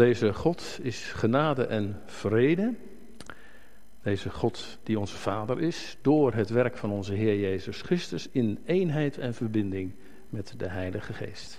deze God is genade en vrede. Deze God die onze Vader is, door het werk van onze Heer Jezus Christus in eenheid en verbinding met de Heilige Geest.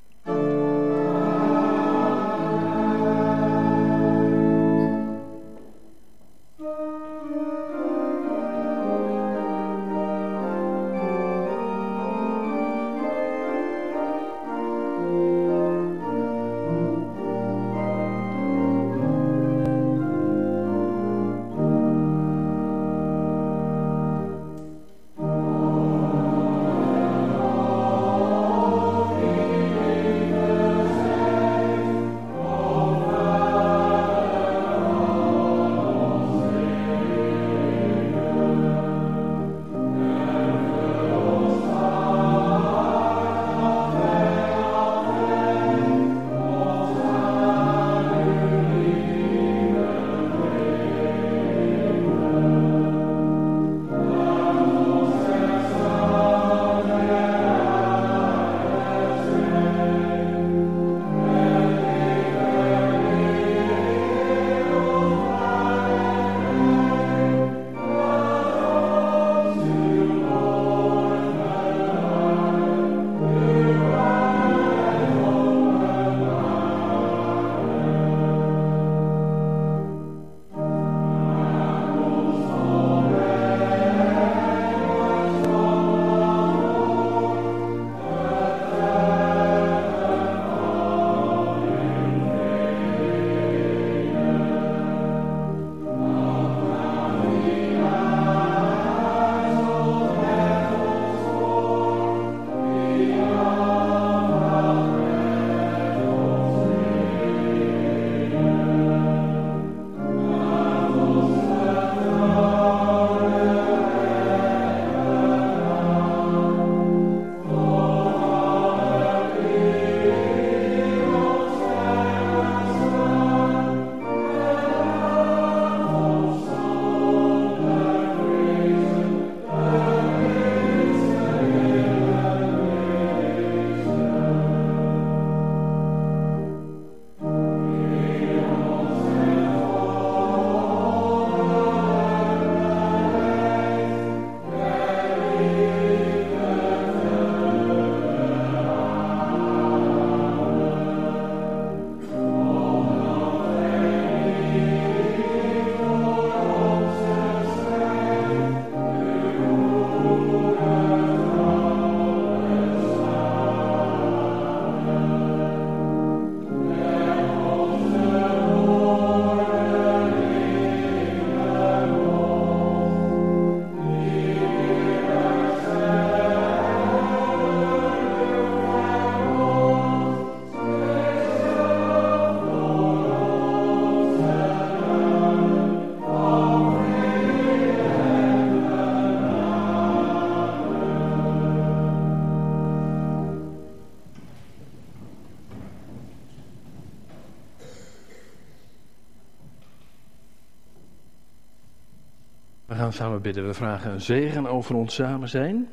We gaan samen bidden. We vragen een zegen over ons samen zijn.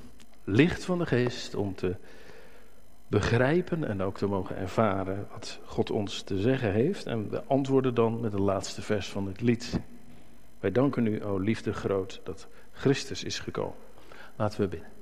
Licht van de geest om te begrijpen en ook te mogen ervaren wat God ons te zeggen heeft. En we antwoorden dan met het laatste vers van het lied. Wij danken u, o liefde groot, dat Christus is gekomen. Laten we bidden.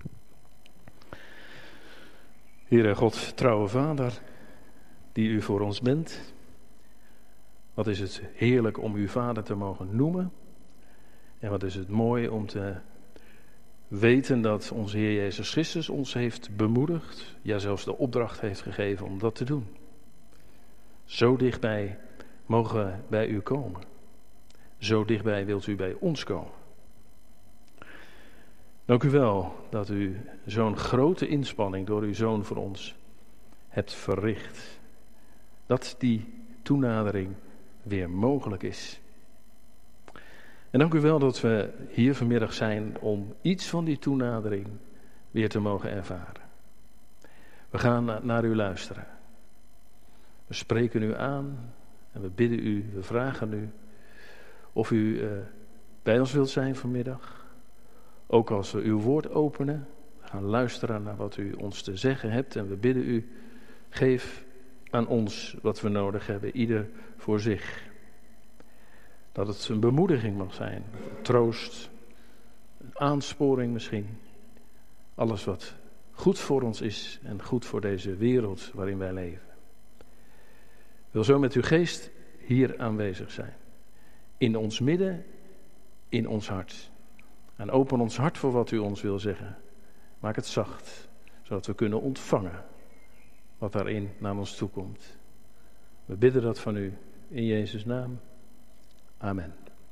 Heere God, trouwe Vader, die u voor ons bent. Wat is het heerlijk om u Vader te mogen noemen. En wat is het mooi om te weten dat onze Heer Jezus Christus ons heeft bemoedigd. Ja, zelfs de opdracht heeft gegeven om dat te doen. Zo dichtbij mogen we bij u komen. Zo dichtbij wilt u bij ons komen. Dank u wel dat u zo'n grote inspanning door uw Zoon voor ons hebt verricht. Dat die toenadering weer mogelijk is. En dank u wel dat we hier vanmiddag zijn om iets van die toenadering weer te mogen ervaren. We gaan naar u luisteren. We spreken u aan en we bidden u, we vragen u of u bij ons wilt zijn vanmiddag. Ook als we uw woord openen, we gaan luisteren naar wat u ons te zeggen hebt. En we bidden u, geef aan ons wat we nodig hebben, ieder voor zich. Dat het een bemoediging mag zijn, een troost, een aansporing misschien. Alles wat goed voor ons is en goed voor deze wereld waarin wij leven. Ik wil zo met uw geest hier aanwezig zijn. In ons midden, in ons hart. En open ons hart voor wat u ons wil zeggen. Maak het zacht, zodat we kunnen ontvangen wat daarin naar ons toe komt. We bidden dat van u in Jezus' naam. Amen.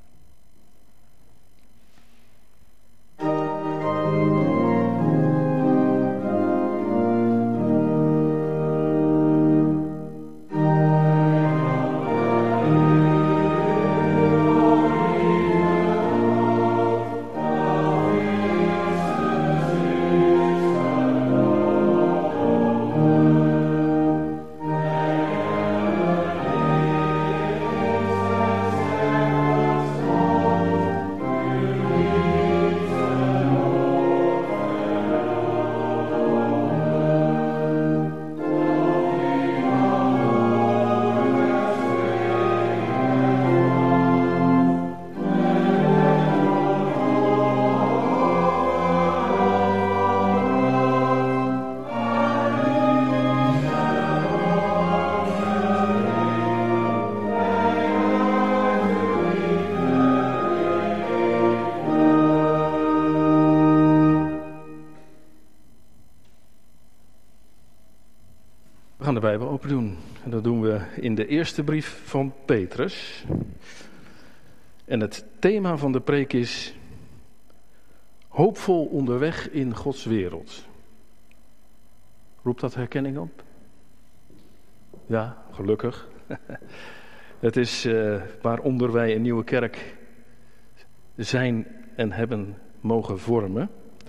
We gaan de Bijbel open doen. En dat doen we in de eerste brief van Petrus. En het thema van de preek is hoopvol onderweg in Gods wereld. Roept dat herkenning op? Ja, gelukkig. Het is waaronder wij een nieuwe kerk zijn en hebben mogen vormen.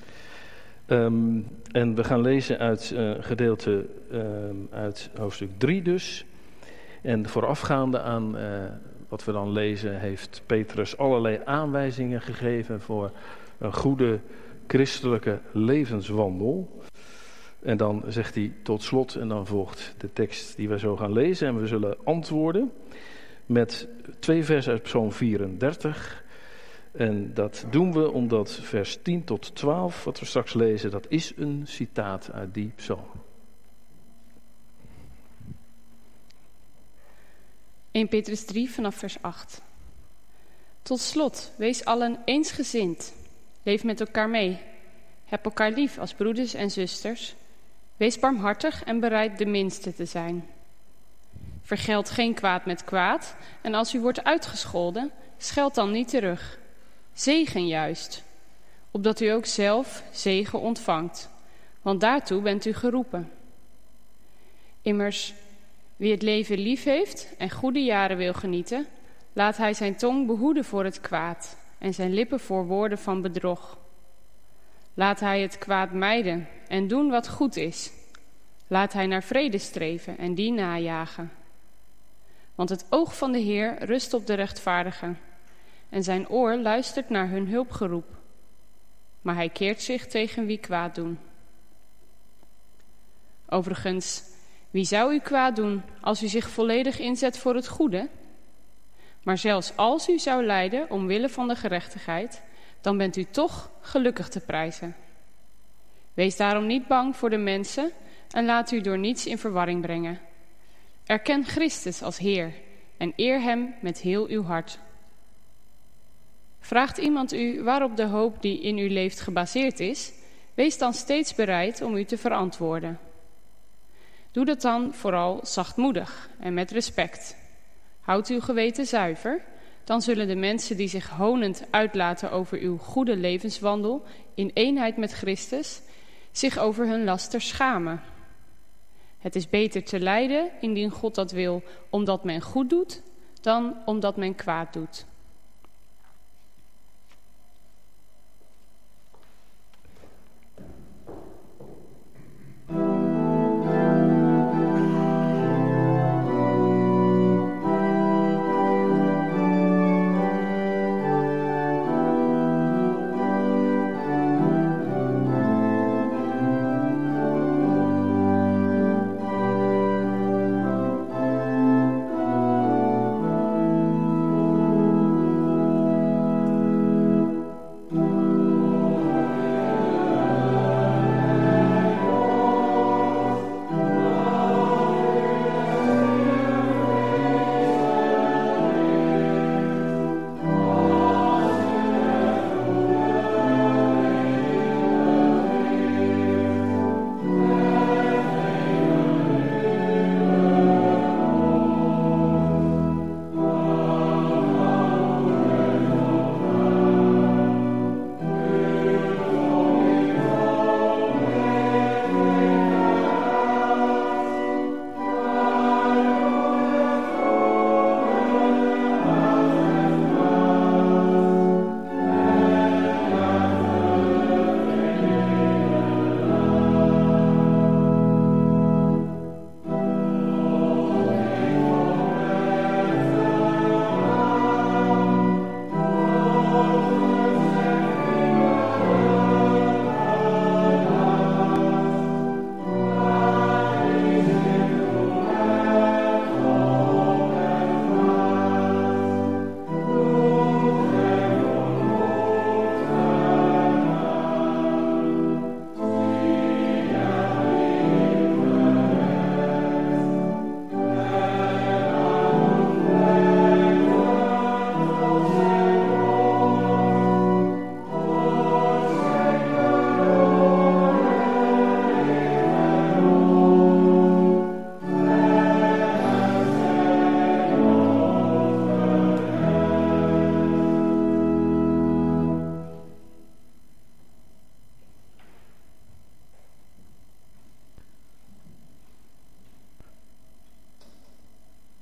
En we gaan lezen uit gedeelte uit hoofdstuk 3 dus. En voorafgaande aan wat we dan lezen heeft Petrus allerlei aanwijzingen gegeven voor een goede christelijke levenswandel. En dan zegt hij tot slot, en dan volgt de tekst die we zo gaan lezen. En we zullen antwoorden met 2 versen uit Psalm 34. En dat doen we omdat vers 10 tot 12, wat we straks lezen, dat is een citaat uit die psalm. 1 Petrus 3 vanaf vers 8. Tot slot, wees allen eensgezind. Leef met elkaar mee. Heb elkaar lief als broeders en zusters. Wees barmhartig en bereid de minste te zijn. Vergeld geen kwaad met kwaad. En als u wordt uitgescholden, scheld dan niet terug. Zegen juist, opdat u ook zelf zegen ontvangt. Want daartoe bent u geroepen. Immers, wie het leven lief heeft en goede jaren wil genieten, laat hij zijn tong behoeden voor het kwaad en zijn lippen voor woorden van bedrog. Laat hij het kwaad mijden en doen wat goed is. Laat hij naar vrede streven en die najagen. Want het oog van de Heer rust op de rechtvaardigen en zijn oor luistert naar hun hulpgeroep. Maar hij keert zich tegen wie kwaad doen. Overigens, wie zou u kwaad doen als u zich volledig inzet voor het goede? Maar zelfs als u zou lijden omwille van de gerechtigheid, dan bent u toch gelukkig te prijzen. Wees daarom niet bang voor de mensen en laat u door niets in verwarring brengen. Erken Christus als Heer en eer hem met heel uw hart. Vraagt iemand u waarop de hoop die in u leeft gebaseerd is, wees dan steeds bereid om u te verantwoorden. Doe dat dan vooral zachtmoedig en met respect. Houd uw geweten zuiver, dan zullen de mensen die zich honend uitlaten over uw goede levenswandel in eenheid met Christus zich over hun laster schamen. Het is beter te lijden, indien God dat wil, omdat men goed doet, dan omdat men kwaad doet.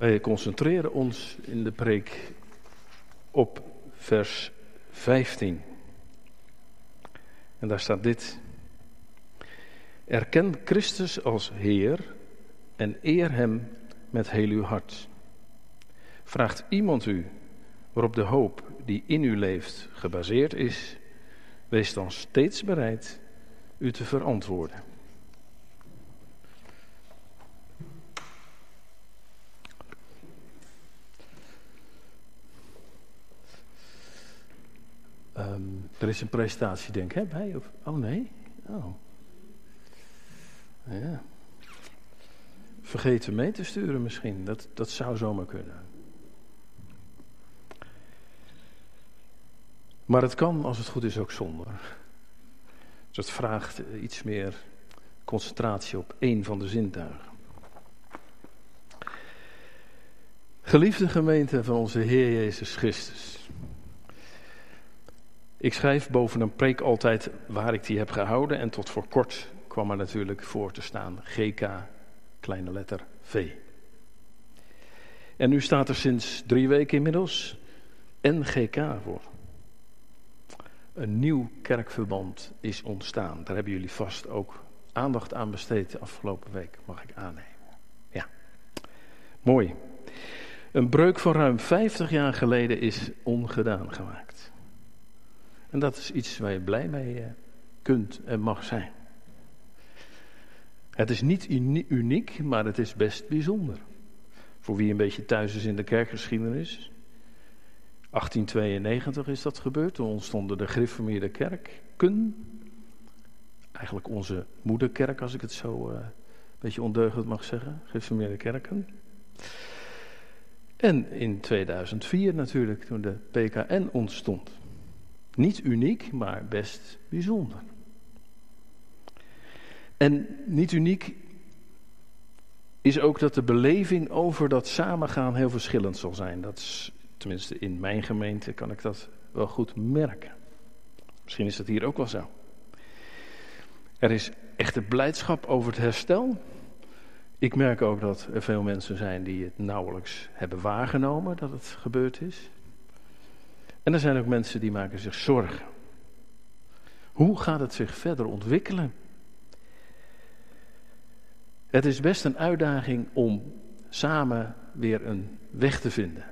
Wij concentreren ons in de preek op vers 15. En daar staat dit. Erken Christus als Heer en eer hem met heel uw hart. Vraagt iemand u waarop de hoop die in u leeft gebaseerd is, wees dan steeds bereid u te verantwoorden. Er is een presentatie, denk ik, bij? Of, oh nee? Oh. Ja. Vergeten mee te sturen misschien. Dat zou zomaar kunnen. Maar het kan, als het goed is, ook zonder. Dus het vraagt iets meer concentratie op één van de zintuigen. Geliefde gemeente van onze Heer Jezus Christus. Ik schrijf boven een preek altijd waar ik die heb gehouden. En tot voor kort kwam er natuurlijk voor te staan GK, kleine letter V. En nu staat er sinds 3 weken inmiddels NGK voor. Een nieuw kerkverband is ontstaan. Daar hebben jullie vast ook aandacht aan besteed de afgelopen week, mag ik aannemen. Ja, mooi. Een breuk van ruim 50 jaar geleden is ongedaan gemaakt. En dat is iets waar je blij mee kunt en mag zijn. Het is niet uniek, maar het is best bijzonder. Voor wie een beetje thuis is in de kerkgeschiedenis. 1892 is dat gebeurd. Toen ontstonden de gereformeerde kerken. Eigenlijk onze moederkerk, als ik het zo een beetje ondeugend mag zeggen. Gereformeerde kerken. En in 2004 natuurlijk, toen de PKN ontstond. Niet uniek, maar best bijzonder. En niet uniek is ook dat de beleving over dat samengaan heel verschillend zal zijn. Dat is, tenminste in mijn gemeente kan ik dat wel goed merken. Misschien is dat hier ook wel zo. Er is echte blijdschap over het herstel. Ik merk ook dat er veel mensen zijn die het nauwelijks hebben waargenomen dat het gebeurd is. En er zijn ook mensen die maken zich zorgen. Hoe gaat het zich verder ontwikkelen? Het is best een uitdaging om samen weer een weg te vinden.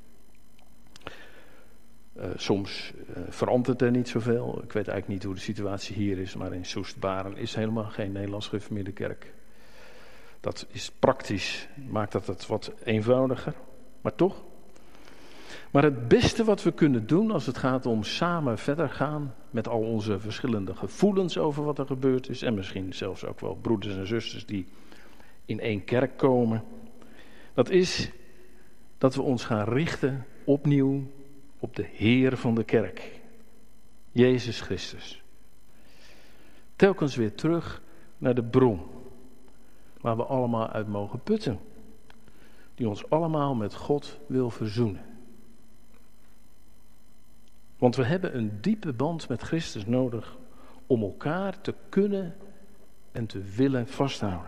Soms verandert er niet zoveel. Ik weet eigenlijk niet hoe de situatie hier is, maar in Soest-Baren is helemaal geen Nederlands gereformeerde kerk. Dat is praktisch, maakt het wat eenvoudiger, maar toch. Maar het beste wat we kunnen doen als het gaat om samen verder gaan met al onze verschillende gevoelens over wat er gebeurd is, en misschien zelfs ook wel broeders en zusters die in één kerk komen, dat is dat we ons gaan richten opnieuw op de Heer van de kerk, Jezus Christus. Telkens weer terug naar de bron, waar we allemaal uit mogen putten, die ons allemaal met God wil verzoenen. Want we hebben een diepe band met Christus nodig om elkaar te kunnen en te willen vasthouden.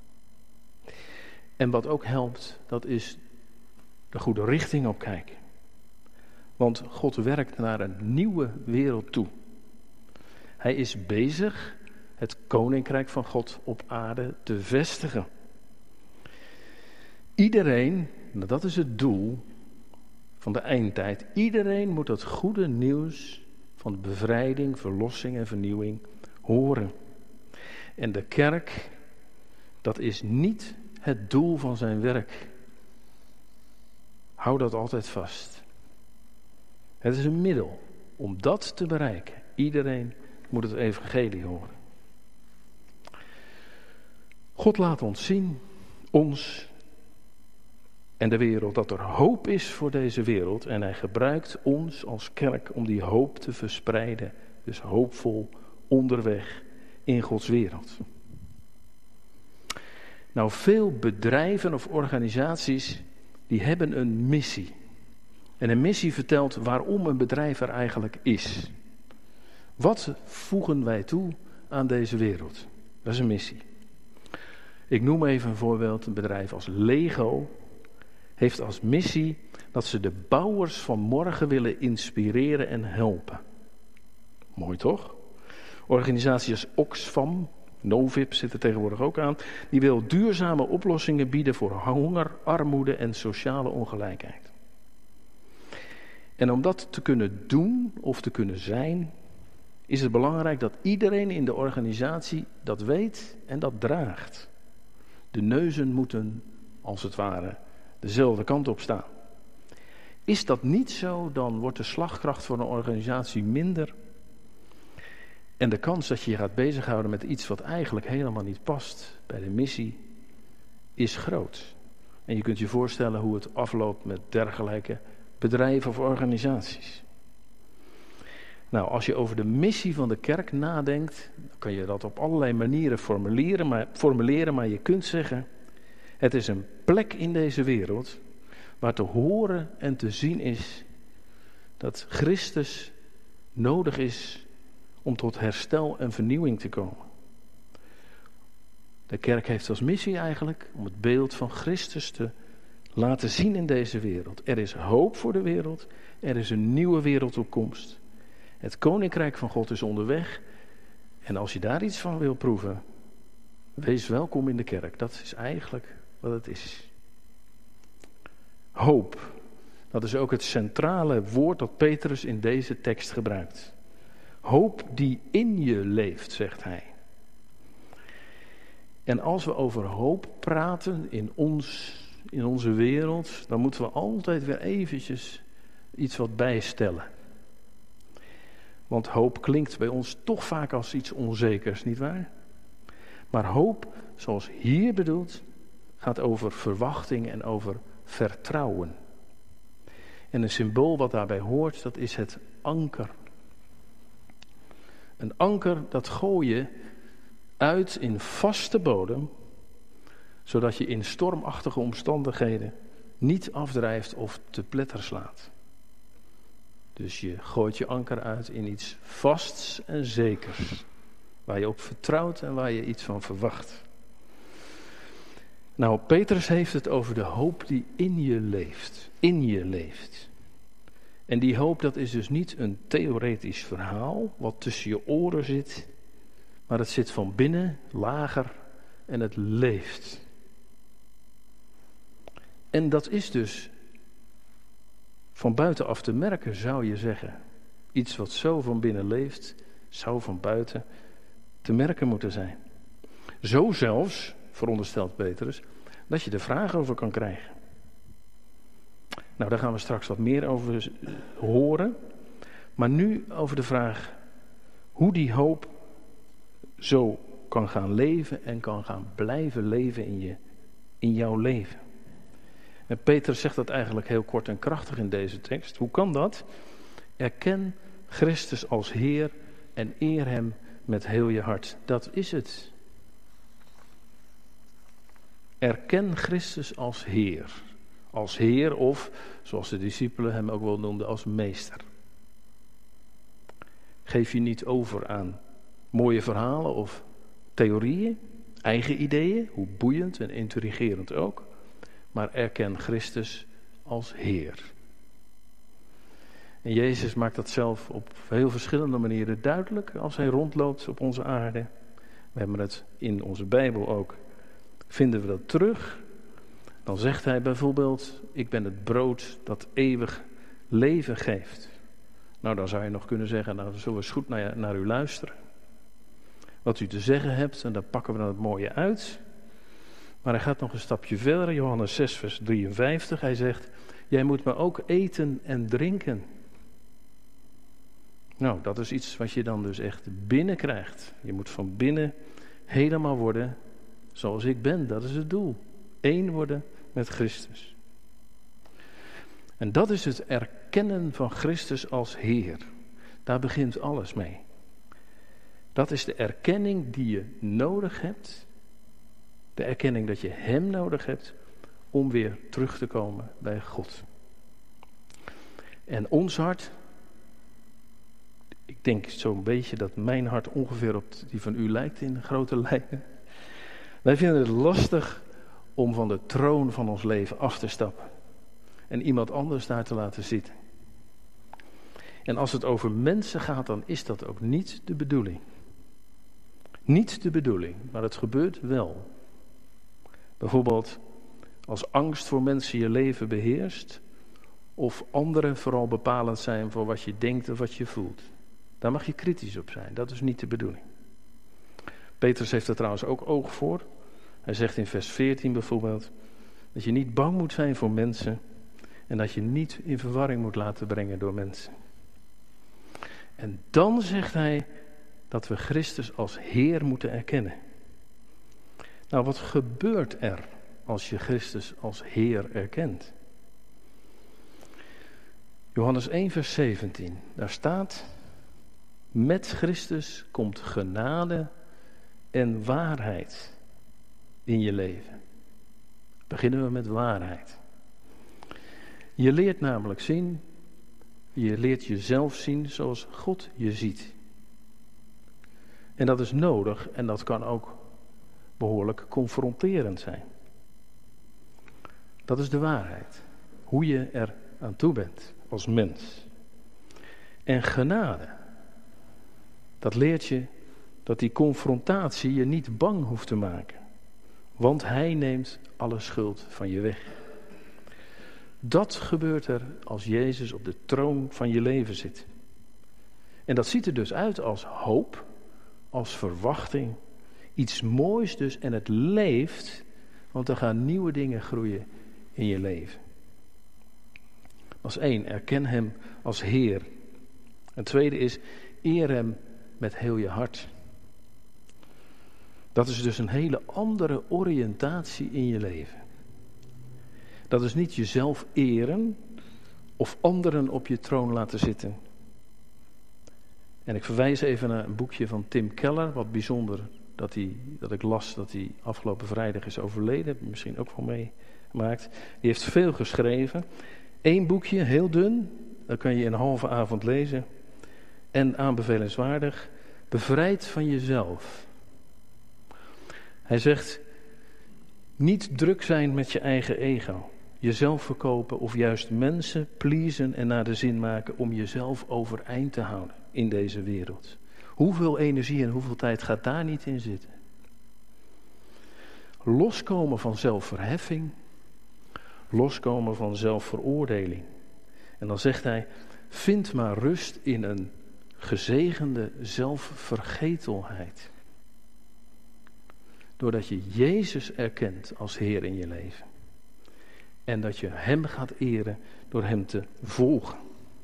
En wat ook helpt, dat is de goede richting op kijken. Want God werkt naar een nieuwe wereld toe. Hij is bezig het koninkrijk van God op aarde te vestigen. Iedereen, dat is het doel van de eindtijd, iedereen moet het goede nieuws van bevrijding, verlossing en vernieuwing horen. En de kerk, dat is niet het doel van zijn werk. Hou dat altijd vast. Het is een middel om dat te bereiken. Iedereen moet het evangelie horen. God laat ons zien, ons en de wereld, dat er hoop is voor deze wereld. En hij gebruikt ons als kerk om die hoop te verspreiden. Dus hoopvol onderweg in Gods wereld. Nou, veel bedrijven of organisaties die hebben een missie. En een missie vertelt waarom een bedrijf er eigenlijk is. Wat voegen wij toe aan deze wereld? Dat is een missie. Ik noem even een voorbeeld, een bedrijf als Lego. heeft als missie dat ze de bouwers van morgen willen inspireren en helpen. Mooi toch? Organisaties als Oxfam, Novib zit er tegenwoordig ook aan, die wil duurzame oplossingen bieden voor honger, armoede en sociale ongelijkheid. En om dat te kunnen doen of te kunnen zijn, is het belangrijk dat iedereen in de organisatie dat weet en dat draagt. De neuzen moeten, als het ware, dezelfde kant op staan. Is dat niet zo, dan wordt de slagkracht van een organisatie minder. En de kans dat je je gaat bezighouden met iets wat eigenlijk helemaal niet past bij de missie, is groot. En je kunt je voorstellen hoe het afloopt met dergelijke bedrijven of organisaties. Nou, als je over de missie van de kerk nadenkt, dan kan je dat op allerlei manieren formuleren, maar je kunt zeggen, het is een plek in deze wereld waar te horen en te zien is dat Christus nodig is om tot herstel en vernieuwing te komen. De kerk heeft als missie eigenlijk om het beeld van Christus te laten zien in deze wereld. Er is hoop voor de wereld, er is een nieuwe wereld op komst. Het koninkrijk van God is onderweg. En als je daar iets van wil proeven, wees welkom in de kerk. Dat is eigenlijk wat het is. Hoop. Dat is ook het centrale woord dat Petrus in deze tekst gebruikt. Hoop die in je leeft, zegt hij. En als we over hoop praten in onze wereld, dan moeten we altijd weer eventjes iets wat bijstellen. Want hoop klinkt bij ons toch vaak als iets onzekers, nietwaar? Maar hoop, zoals hier bedoeld, gaat over verwachting en over vertrouwen. En een symbool wat daarbij hoort, dat is het anker. Een anker, dat gooi je uit in vaste bodem, zodat je in stormachtige omstandigheden niet afdrijft of te pletter slaat. Dus je gooit je anker uit in iets vasts en zekers, waar je op vertrouwt en waar je iets van verwacht. Nou, Petrus heeft het over de hoop die in je leeft. En die hoop, dat is dus niet een theoretisch verhaal wat tussen je oren zit, maar het zit van binnen, lager, en het leeft. En dat is dus van buitenaf te merken, zou je zeggen. Iets wat zo van binnen leeft, zou van buiten te merken moeten zijn. Zo zelfs, veronderstelt Petrus, dat je er vragen over kan krijgen. Nou, daar gaan we straks wat meer over horen. Maar nu over de vraag hoe die hoop zo kan gaan leven en kan gaan blijven leven in jouw leven. En Petrus zegt dat eigenlijk heel kort en krachtig in deze tekst. Hoe kan dat? Erken Christus als Heer en eer Hem met heel je hart. Dat is het. Erken Christus als Heer. Als Heer of, zoals de discipelen Hem ook wel noemden, als Meester. Geef je niet over aan mooie verhalen of theorieën, eigen ideeën, hoe boeiend en intrigerend ook. Maar erken Christus als Heer. En Jezus maakt dat zelf op heel verschillende manieren duidelijk als Hij rondloopt op onze aarde. We hebben het in onze Bijbel ook. Vinden we dat terug? Dan zegt Hij bijvoorbeeld, ik ben het brood dat eeuwig leven geeft. Nou, dan zou je nog kunnen zeggen, nou, dan zullen we eens goed naar u luisteren. Wat u te zeggen hebt, en daar pakken we dan het mooie uit. Maar hij gaat nog een stapje verder, Johannes 6 vers 53. Hij zegt, jij moet me ook eten en drinken. Nou, dat is iets wat je dan dus echt binnenkrijgt. Je moet van binnen helemaal worden zoals ik ben. Dat is het doel. Eén worden met Christus. En dat is het erkennen van Christus als Heer. Daar begint alles mee. Dat is de erkenning die je nodig hebt. De erkenning dat je Hem nodig hebt om weer terug te komen bij God. En ons hart, ik denk zo'n beetje dat mijn hart ongeveer op die van u lijkt in grote lijnen. Wij vinden het lastig om van de troon van ons leven af te stappen. en iemand anders daar te laten zitten. En als het over mensen gaat, dan is dat ook niet de bedoeling. Niet de bedoeling, maar het gebeurt wel. Bijvoorbeeld als angst voor mensen je leven beheerst, of anderen vooral bepalend zijn voor wat je denkt of wat je voelt. Daar mag je kritisch op zijn, dat is niet de bedoeling. Petrus heeft er trouwens ook oog voor. Hij zegt in vers 14 bijvoorbeeld, dat je niet bang moet zijn voor mensen en dat je niet in verwarring moet laten brengen door mensen. En dan zegt hij dat we Christus als Heer moeten erkennen. Nou, wat gebeurt er als je Christus als Heer erkent? Johannes 1 vers 17, daar staat: met Christus komt genade en waarheid in je leven. Beginnen we met waarheid. Je leert namelijk zien, je leert jezelf zien zoals God je ziet. En dat is nodig en dat kan ook behoorlijk confronterend zijn. Dat is de waarheid. Hoe je er aan toe bent als mens. En genade, dat leert je dat die confrontatie je niet bang hoeft te maken. Want hij neemt alle schuld van je weg. Dat gebeurt er als Jezus op de troon van je leven zit. En dat ziet er dus uit als hoop, als verwachting. Iets moois dus en het leeft, want er gaan nieuwe dingen groeien in je leven. Als 1, erken hem als Heer. En tweede is, eer hem met heel je hart. Dat is dus een hele andere oriëntatie in je leven. Dat is niet jezelf eren of anderen op je troon laten zitten. En ik verwijs even naar een boekje van Tim Keller, wat bijzonder dat ik las dat hij afgelopen vrijdag is overleden. Heb je misschien ook wel meegemaakt. Die heeft veel geschreven. 1 boekje, heel dun, dat kan je in een halve avond lezen. En aanbevelenswaardig, bevrijd van jezelf. Hij zegt, niet druk zijn met je eigen ego. Jezelf verkopen of juist mensen pleasen en naar de zin maken om jezelf overeind te houden in deze wereld. Hoeveel energie en hoeveel tijd gaat daar niet in zitten? Loskomen van zelfverheffing. Loskomen van zelfveroordeling. En dan zegt hij, vind maar rust in een gezegende zelfvergetelheid. Doordat je Jezus erkent als Heer in je leven. En dat je hem gaat eren door hem te volgen.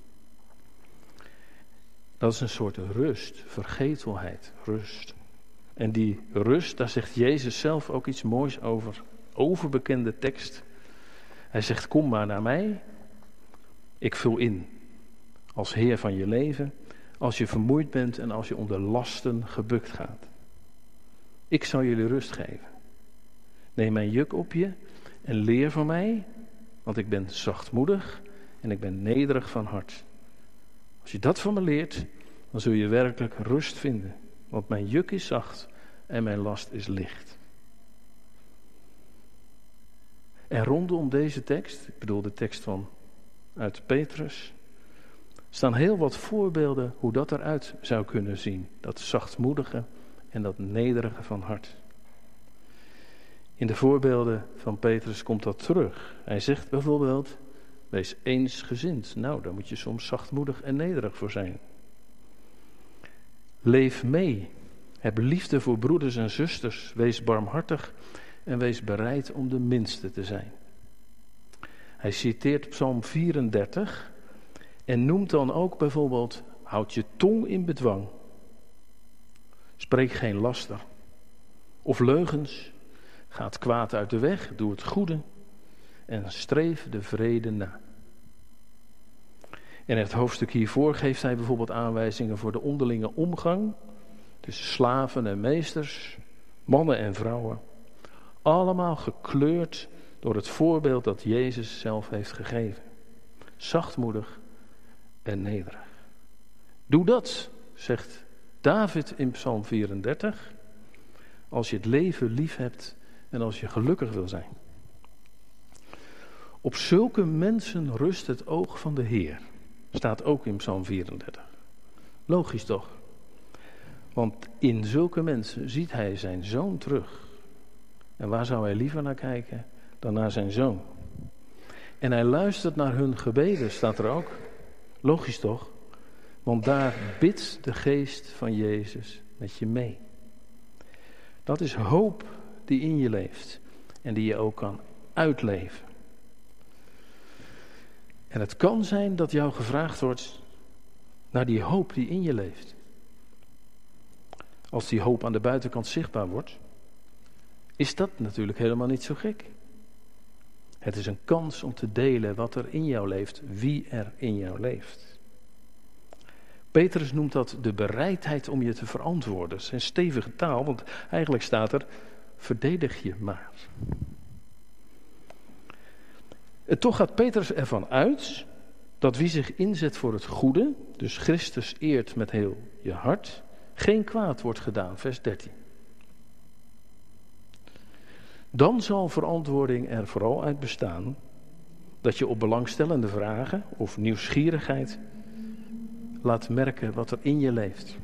Dat is een soort rust, vergetelheid, rust. En die rust, daar zegt Jezus zelf ook iets moois over. Overbekende tekst. Hij zegt, kom maar naar mij. Ik vul in als Heer van je leven. Als je vermoeid bent en als je onder lasten gebukt gaat. Ik zal jullie rust geven. Neem mijn juk op je en leer van mij. Want ik ben zachtmoedig en ik ben nederig van hart. Als je dat van me leert, dan zul je werkelijk rust vinden. Want mijn juk is zacht en mijn last is licht. En rondom deze tekst, ik bedoel de tekst uit Petrus, staan heel wat voorbeelden hoe dat eruit zou kunnen zien. Dat zachtmoedige en dat nederige van hart. In de voorbeelden van Petrus komt dat terug. Hij zegt bijvoorbeeld, wees eensgezind. Nou, daar moet je soms zachtmoedig en nederig voor zijn. Leef mee. Heb liefde voor broeders en zusters. Wees barmhartig en wees bereid om de minste te zijn. Hij citeert Psalm 34 en noemt dan ook bijvoorbeeld, houd je tong in bedwang. Spreek geen laster of leugens. Ga het kwaad uit de weg, doe het goede en streef de vrede na. In het hoofdstuk hiervoor geeft hij bijvoorbeeld aanwijzingen voor de onderlinge omgang tussen slaven en meesters, mannen en vrouwen. Allemaal gekleurd door het voorbeeld dat Jezus zelf heeft gegeven. Zachtmoedig en nederig. Doe dat, zegt David in Psalm 34, als je het leven lief hebt en als je gelukkig wil zijn. Op zulke mensen rust het oog van de Heer. Staat ook in Psalm 34. Logisch toch? Want in zulke mensen ziet hij zijn zoon terug. En waar zou hij liever naar kijken dan naar zijn zoon? En hij luistert naar hun gebeden, staat er ook. Logisch toch? Want daar bidt de geest van Jezus met je mee. Dat is hoop die in je leeft en die je ook kan uitleven. En het kan zijn dat jou gevraagd wordt naar die hoop die in je leeft. Als die hoop aan de buitenkant zichtbaar wordt, is dat natuurlijk helemaal niet zo gek. Het is een kans om te delen wat er in jou leeft, wie er in jou leeft. Petrus noemt dat de bereidheid om je te verantwoorden. Dat is een stevige taal, want eigenlijk staat er, verdedig je maar. En toch gaat Petrus ervan uit dat wie zich inzet voor het goede, dus Christus eert met heel je hart, geen kwaad wordt gedaan, vers 13. Dan zal verantwoording er vooral uit bestaan dat je op belangstellende vragen of nieuwsgierigheid laat merken wat er in je leeft.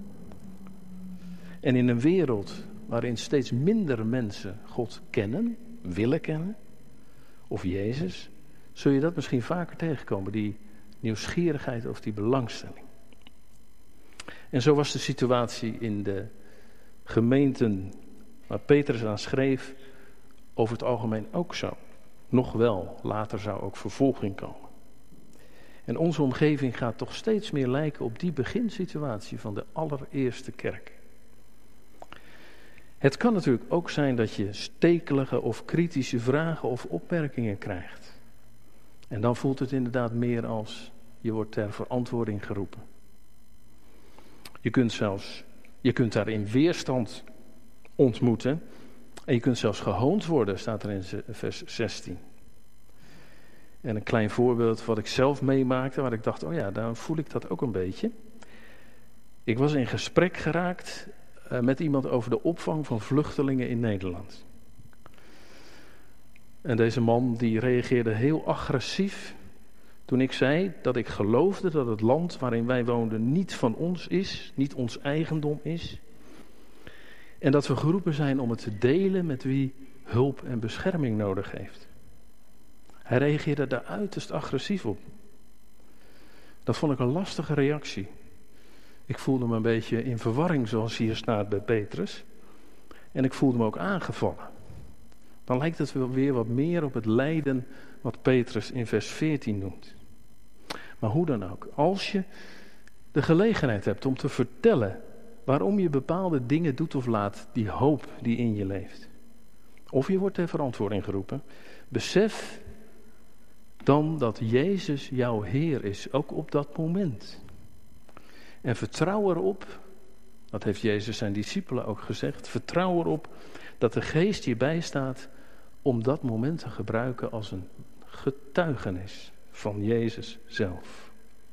En in een wereld waarin steeds minder mensen God kennen, willen kennen, of Jezus, zul je dat misschien vaker tegenkomen, die nieuwsgierigheid of die belangstelling. En zo was de situatie in de gemeenten waar Petrus aan schreef over het algemeen ook zo. Nog wel, later zou ook vervolging komen. En onze omgeving gaat toch steeds meer lijken op die beginsituatie van de allereerste kerk. Het kan natuurlijk ook zijn dat je stekelige of kritische vragen of opmerkingen krijgt. En dan voelt het inderdaad meer als je wordt ter verantwoording geroepen. Je kunt daarin weerstand ontmoeten. En je kunt zelfs gehoond worden, staat er in vers 16. En een klein voorbeeld wat ik zelf meemaakte, waar ik dacht, oh ja, daar voel ik dat ook een beetje. Ik was in gesprek geraakt met iemand over de opvang van vluchtelingen in Nederland. En deze man die reageerde heel agressief toen ik zei dat ik geloofde dat het land waarin wij woonden niet van ons is, niet ons eigendom is. En dat we geroepen zijn om het te delen met wie hulp en bescherming nodig heeft. Hij reageerde daar uiterst agressief op. Dat vond ik een lastige reactie. Ik voelde me een beetje in verwarring zoals hier staat bij Petrus. En ik voelde me ook aangevallen. Dan lijkt het wel weer wat meer op het lijden wat Petrus in vers 14 noemt. Maar hoe dan ook, als je de gelegenheid hebt om te vertellen waarom je bepaalde dingen doet of laat, die hoop die in je leeft. Of je wordt ter verantwoording geroepen. Besef dan dat Jezus jouw Heer is, ook op dat moment. En vertrouw erop, dat heeft Jezus zijn discipelen ook gezegd, vertrouw erop dat de Geest je bijstaat om dat moment te gebruiken als een getuigenis van Jezus zelf.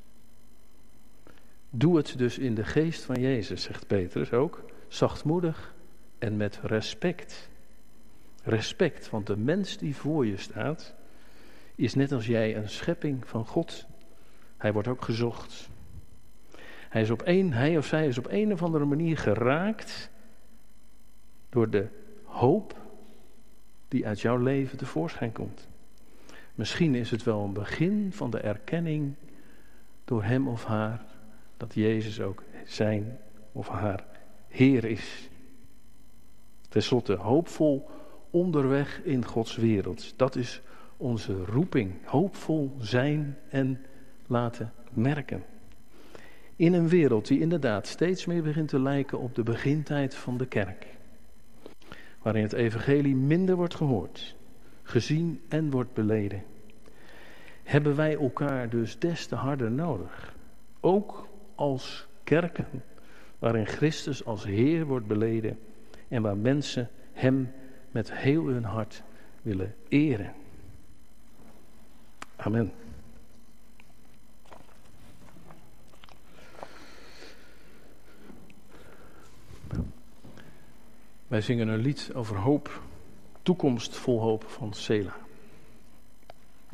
Doe het dus in de geest van Jezus, zegt Petrus ook, zachtmoedig en met respect. Respect, want de mens die voor je staat, is net als jij een schepping van God. Hij wordt ook gezocht. Hij of zij is op een of andere manier geraakt door de hoop die uit jouw leven tevoorschijn komt. Misschien is het wel een begin van de erkenning door hem of haar dat Jezus ook zijn of haar Heer is. Ten slotte hoopvol onderweg in Gods wereld. Dat is onze roeping. Hoopvol zijn en laten merken. In een wereld die inderdaad steeds meer begint te lijken op de begintijd van de kerk. Waarin het evangelie minder wordt gehoord, gezien en wordt beleden. Hebben wij elkaar dus des te harder nodig. Ook als kerken waarin Christus als Heer wordt beleden en waar mensen hem met heel hun hart willen eren. Amen. Wij zingen een lied over hoop, toekomst vol hoop van Sela.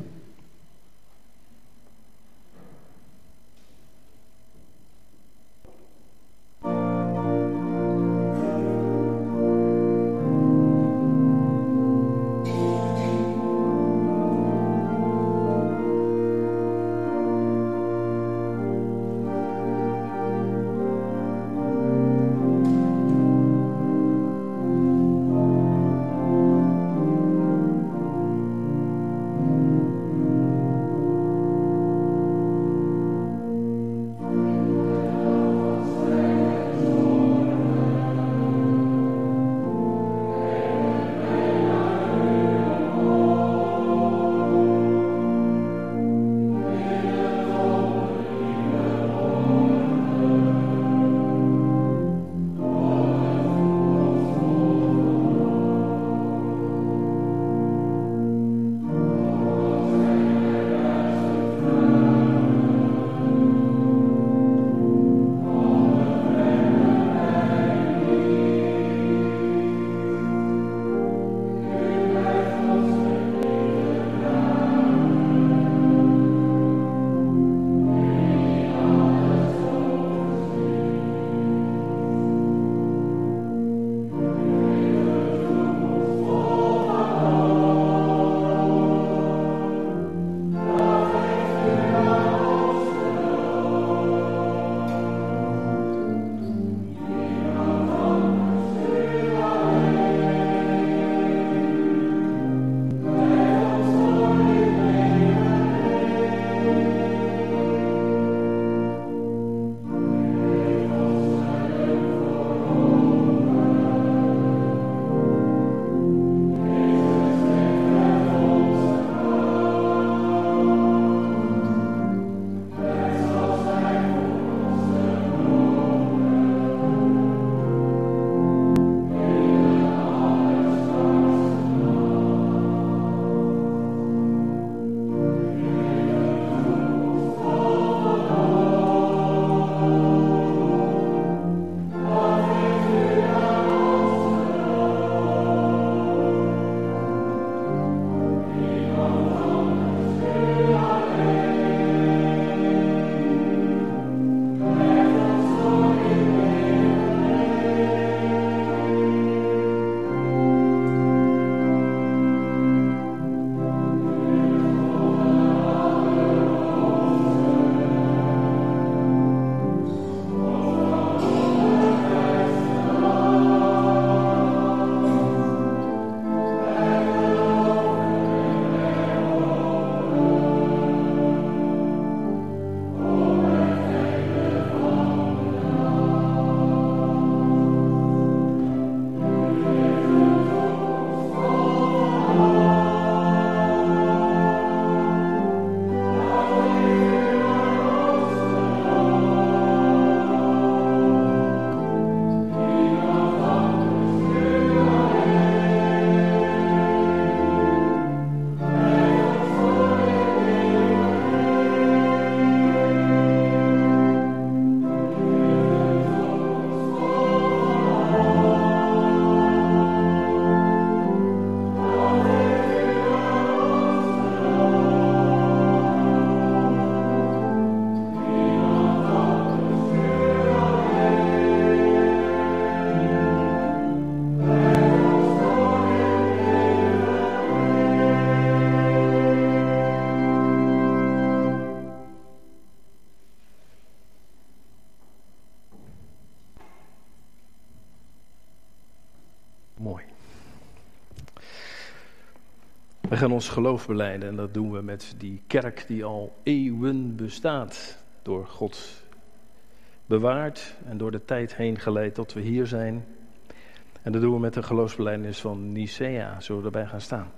We gaan ons geloof belijden en dat doen we met die kerk die al eeuwen bestaat. Door God bewaard en door de tijd heen geleid tot we hier zijn. En dat doen we met de geloofsbelijdenis van Nicea. Zullen we erbij gaan staan?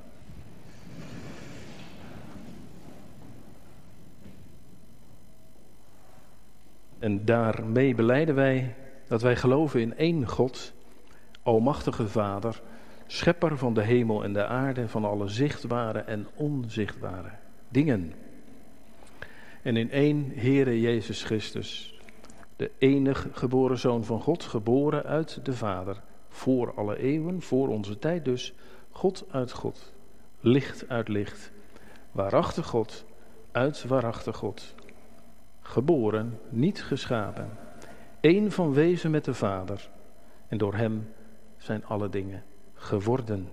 En daarmee belijden wij dat wij geloven in één God, almachtige Vader, schepper van de hemel en de aarde, van alle zichtbare en onzichtbare dingen. En in één Heere Jezus Christus, de enige geboren Zoon van God, geboren uit de Vader, voor alle eeuwen, voor onze tijd dus, God uit God, licht uit licht, waarachtig God, uit waarachtig God, geboren, niet geschapen, één van wezen met de Vader, en door hem zijn alle dingen geworden.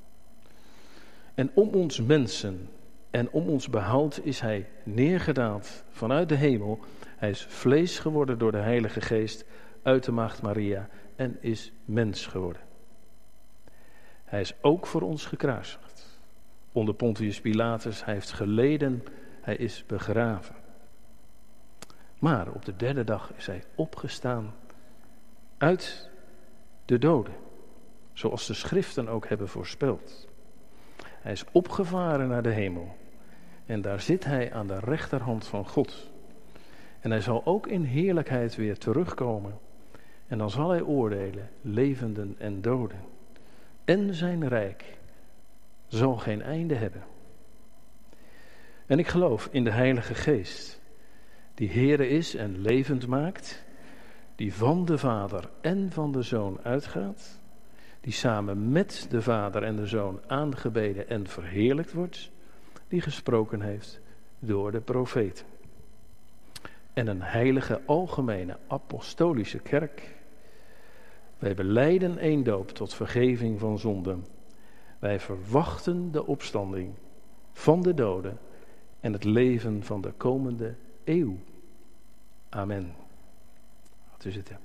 En om ons mensen en om ons behoud is hij neergedaald vanuit de hemel. Hij is vlees geworden door de Heilige Geest uit de Maagd Maria en is mens geworden. Hij is ook voor ons gekruisigd. Onder Pontius Pilatus, hij heeft geleden, hij is begraven. Maar op de derde dag is hij opgestaan uit de doden. Zoals de schriften ook hebben voorspeld. Hij is opgevaren naar de hemel. En daar zit hij aan de rechterhand van God. En hij zal ook in heerlijkheid weer terugkomen. En dan zal hij oordelen, levenden en doden. En zijn rijk zal geen einde hebben. En ik geloof in de Heilige Geest, die Heere is en levend maakt, die van de Vader en van de Zoon uitgaat, die samen met de Vader en de Zoon aangebeden en verheerlijkt wordt, die gesproken heeft door de profeten. En een heilige, algemene, apostolische kerk. Wij belijden één doop tot vergeving van zonden. Wij verwachten de opstanding van de doden en het leven van de komende eeuw. Amen. Gaat u zitten.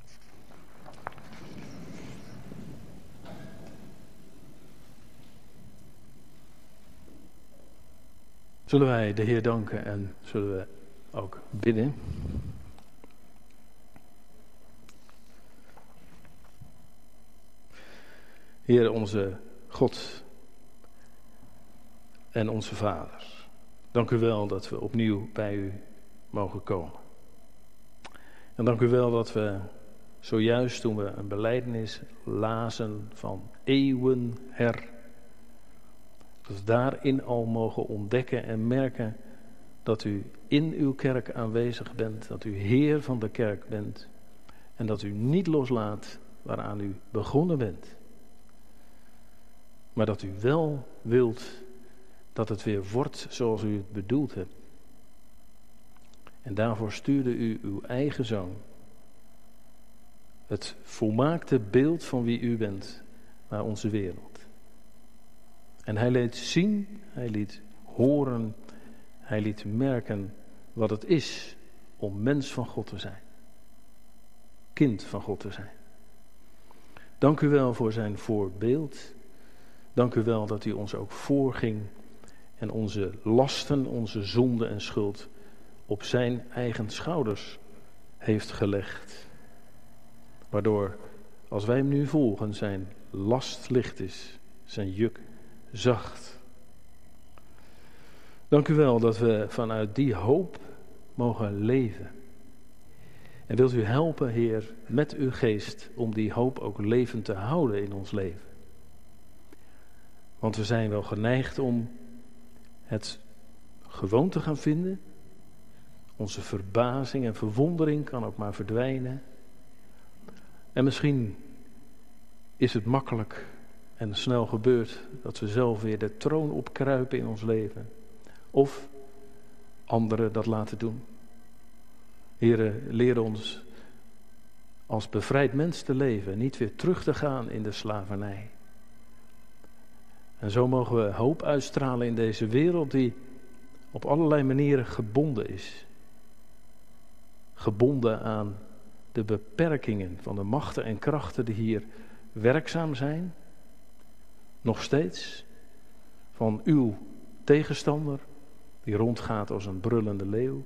Zullen wij de Heer danken en zullen we ook bidden. Heer, onze God en onze Vader, dank u wel dat we opnieuw bij u mogen komen. En dank u wel dat we zojuist toen we een belijdenis lazen van eeuwen her, dat we daarin al mogen ontdekken en merken dat u in uw kerk aanwezig bent, dat u Heer van de kerk bent en dat u niet loslaat waaraan u begonnen bent. Maar dat u wel wilt dat het weer wordt zoals u het bedoeld hebt. En daarvoor stuurde u uw eigen Zoon, het volmaakte beeld van wie u bent, naar onze wereld. En hij liet zien, hij liet horen, hij liet merken wat het is om mens van God te zijn. Kind van God te zijn. Dank u wel voor zijn voorbeeld. Dank u wel dat u ons ook voorging en onze lasten, onze zonde en schuld op zijn eigen schouders heeft gelegd. Waardoor, als wij hem nu volgen, zijn last licht is, zijn juk zacht. Dank u wel dat we vanuit die hoop mogen leven. En wilt u helpen, Heer, met uw geest om die hoop ook levend te houden in ons leven. Want we zijn wel geneigd om het gewoon te gaan vinden. Onze verbazing en verwondering kan ook maar verdwijnen. En misschien is het makkelijk en snel gebeurd dat we zelf weer de troon opkruipen in ons leven. Of anderen dat laten doen. Heere, leer ons als bevrijd mens te leven, niet weer terug te gaan in de slavernij. En zo mogen we hoop uitstralen in deze wereld die op allerlei manieren gebonden is. Gebonden aan de beperkingen van de machten en krachten die hier werkzaam zijn. Nog steeds. van uw tegenstander, die rondgaat als een brullende leeuw.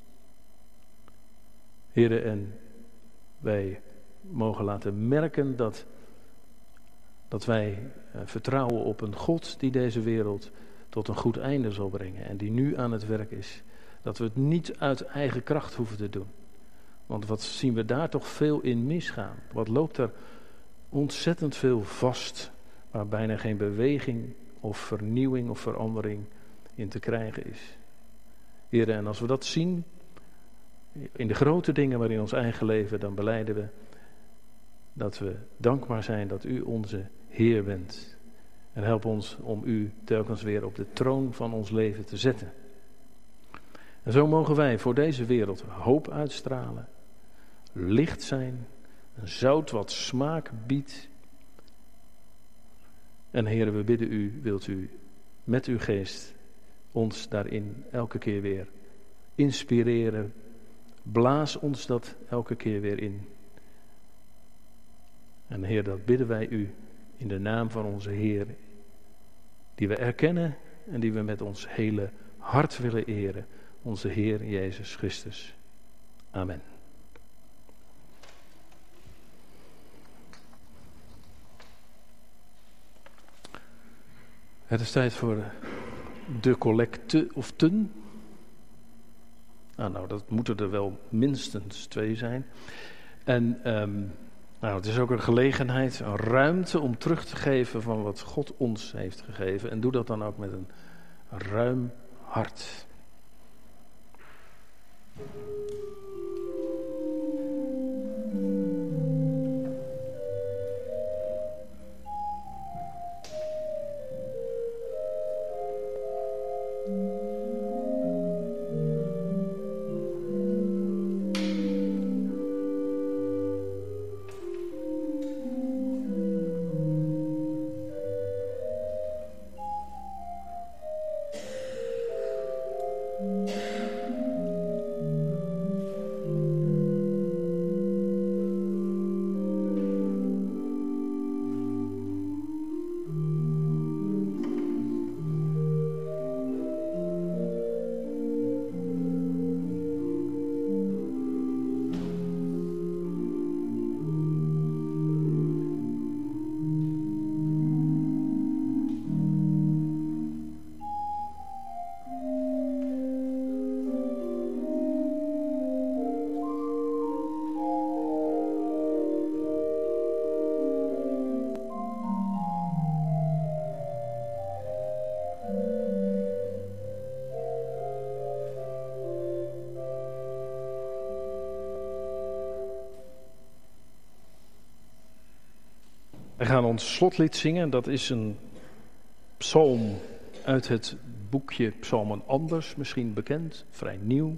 Heere, en wij mogen laten merken dat wij vertrouwen op een God die deze wereld tot een goed einde zal brengen en die nu aan het werk is. Dat we het niet uit eigen kracht hoeven te doen. Want wat zien we daar toch veel in misgaan? Wat loopt er ontzettend veel vast, waar bijna geen beweging of vernieuwing of verandering in te krijgen is. Heere, en als we dat zien, in de grote dingen maar in ons eigen leven, dan belijden we dat we dankbaar zijn dat u onze Heer bent. En help ons om u telkens weer op de troon van ons leven te zetten. En zo mogen wij voor deze wereld hoop uitstralen, licht zijn, een zout wat smaak biedt. En Heere, we bidden u, wilt u met uw geest ons daarin elke keer weer inspireren. Blaas ons dat elke keer weer in. En Heer, dat bidden wij u in de naam van onze Heer, die we erkennen en die we met ons hele hart willen eren, onze Heer Jezus Christus. Amen. Het is tijd voor de collecte of ten. Nou, dat moeten er wel minstens 2 zijn. En het is ook een gelegenheid, een ruimte om terug te geven van wat God ons heeft gegeven. En doe dat dan ook met een ruim hart. We gaan ons slotlied zingen. Dat is een psalm uit het boekje Psalmen Anders, misschien bekend, vrij nieuw.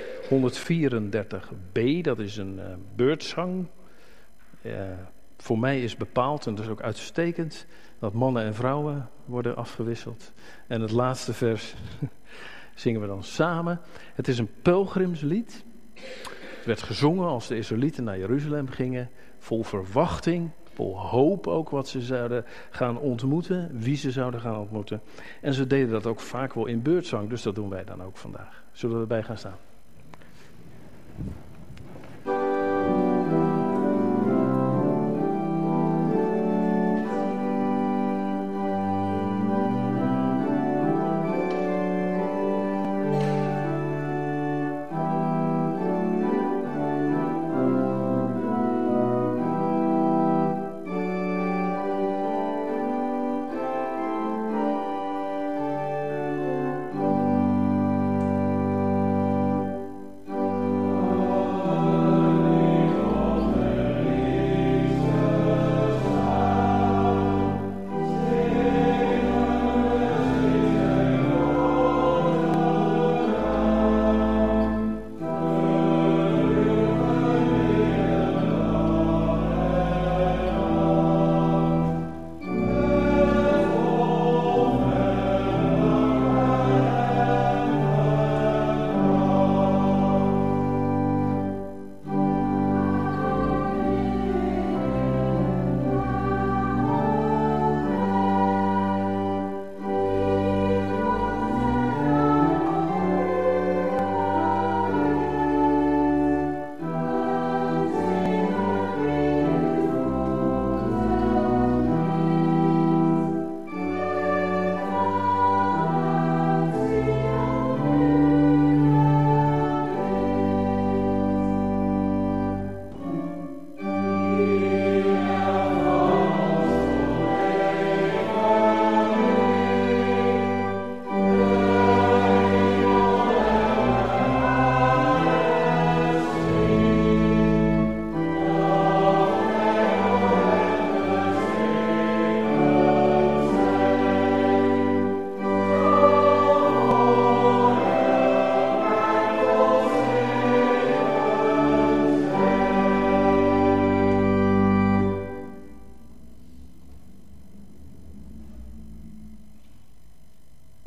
134b, dat is een beurtzang. Voor mij is bepaald, en dat is ook uitstekend, dat mannen en vrouwen worden afgewisseld. En het laatste vers zingen we dan samen. Het is een pelgrimslied. Het werd gezongen als de Israëlieten naar Jeruzalem gingen, vol verwachting. Vol hoop ook wat ze zouden gaan ontmoeten, wie ze zouden gaan ontmoeten. En ze deden dat ook vaak wel in beurtzang, dus dat doen wij dan ook vandaag. Zullen we erbij gaan staan?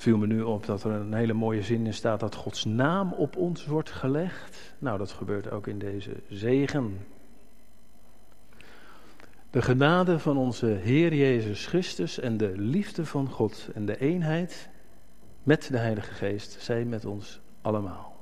viel me nu op dat er een hele mooie zin in staat dat Gods naam op ons wordt gelegd. Nou, dat gebeurt ook in deze zegen. De genade van onze Heer Jezus Christus en de liefde van God en de eenheid met de Heilige Geest zij met ons allemaal.